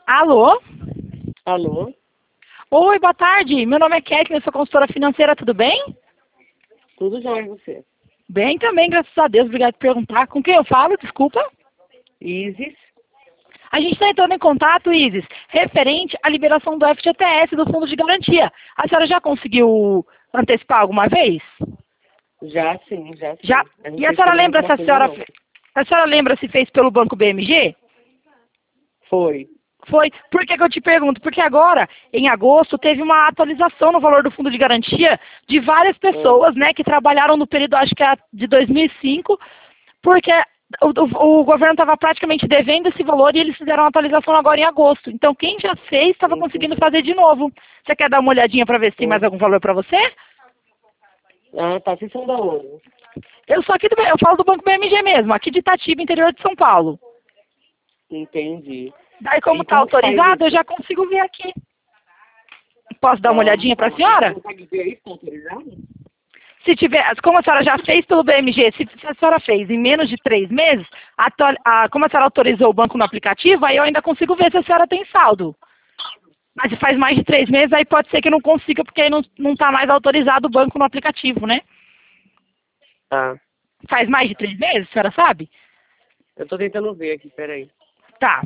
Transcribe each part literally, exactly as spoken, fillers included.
Alô? Alô? Oi, boa tarde. Meu nome é Kathleen, eu sou consultora financeira, tudo bem? Tudo jóia em você? Bem também, graças a Deus. Obrigado por perguntar. Com quem eu falo? Desculpa. Isis? A gente está entrando em contato, Isis, referente à liberação do F G T S, do Fundo de Garantia. A senhora já conseguiu antecipar alguma vez? Já sim, já sim. Já? A gente E a tá senhora esperando lembra se alguma a coisa senhora... não. fe- A senhora lembra se fez pelo Banco B M G? Foi. Foi. Por que que eu te pergunto? Porque agora, em agosto, teve uma atualização no valor do fundo de garantia de várias Hum, pessoas, né, que trabalharam no período, acho que é de dois mil e cinco, porque o, o- o governo estava praticamente devendo esse valor e eles fizeram a atualização agora em agosto. Então, quem já fez estava conseguindo entendi. fazer de novo. Você quer dar uma olhadinha para ver se tem mais Hum. algum valor para você? Ah, tá. Vocês são da onde? Eu sou aqui do, eu falo do Banco B M G mesmo, aqui de Itatiba, interior de São Paulo. Entendi. Daí, como E está como que faz autorizado, eu isso? já consigo ver aqui. Posso dar uma Ah, olhadinha para a tá. E você senhora? consegue ver aí, tá autorizado? Se tiver, como a senhora já fez pelo B M G, se, se a senhora fez em menos de três meses, atual- a- como a senhora autorizou o banco no aplicativo, aí eu ainda consigo ver se a senhora tem saldo. Mas se faz mais de três meses, aí pode ser que eu não consiga, porque aí não está mais autorizado o banco no aplicativo, né? Ah, Faz mais de três meses, a senhora sabe? eu tô tentando ver aqui, peraí. Tá.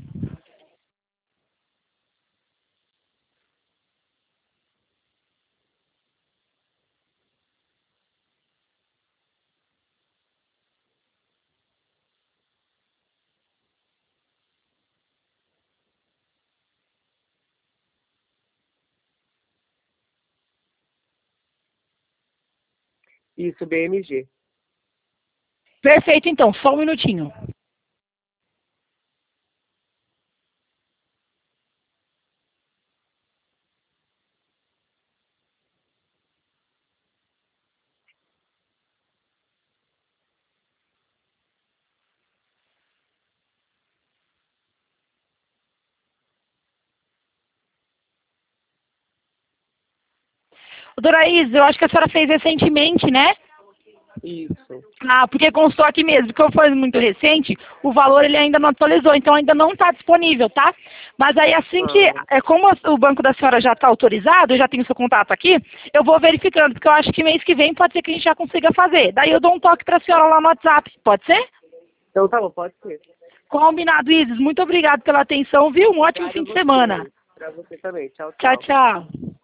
Isso, B M G. Perfeito, então, só um minutinho. Dona Isa, eu acho que a senhora fez recentemente, né? Isso. Ah, porque constou aqui mesmo, que foi muito recente, o valor ele ainda não atualizou, então ainda não está disponível, tá? Mas aí assim que, Ah, é como o banco da senhora já está autorizado, eu já tenho seu contato aqui, eu vou verificando, porque eu acho que mês que vem pode ser que a gente já consiga fazer. Daí eu dou um toque para a senhora lá no WhatsApp, pode ser? então tá bom, pode ser. Combinado, Isis. Muito obrigado pela atenção, viu? Um ótimo Obrigada a fim de você semana. aí. Pra você também. Tchau, Tchau, tchau. tchau.